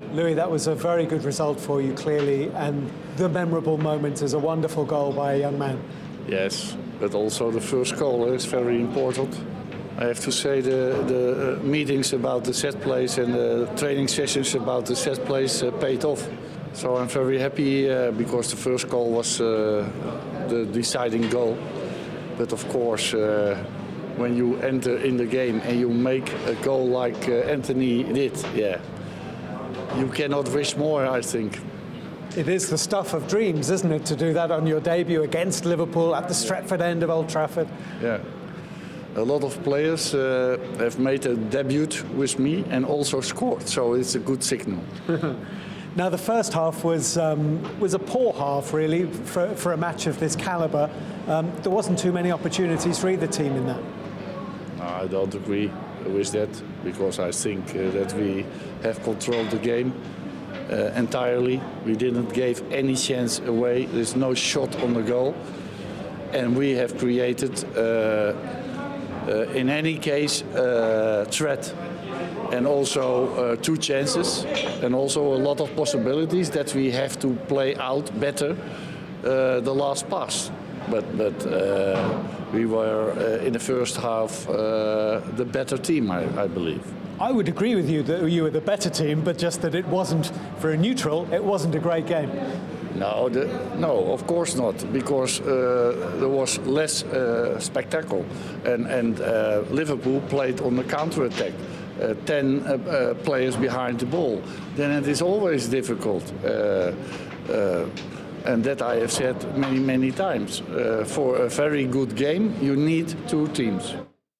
Louis, that was a very good result for you, clearly, and the memorable moment is a wonderful goal by a young man. Yes, but also the first goal is very important. I have to say the meetings about the set plays and the training sessions about the set plays paid off. So I'm very happy because the first goal was the deciding goal. But of course, when you enter in the game and you make a goal like Anthony did, you cannot wish more, I think. It is the stuff of dreams, isn't it, to do that on your debut against Liverpool at the Stretford end of Old Trafford? Yeah. A lot of players have made a debut with me and also scored, so it's a good signal. Now, the first half was a poor half, really, for a match of this calibre. There wasn't too many opportunities for either team in that. No, I don't agree with that, because I think that we have controlled the game entirely. We didn't give any chance away. There's no shot on the goal. And we have created, in any case, threat. And also 2 chances, and also a lot of possibilities that we have to play out better the last pass. But we were in the first half the better team, I believe. I would agree with you that you were the better team, but just that it wasn't, for a neutral, it wasn't a great game. No, of course not, because there was less spectacle, and Liverpool played on the counter-attack. 10 players behind the ball, then it is always difficult. And that I have said many times. For a very good game, you need 2 teams.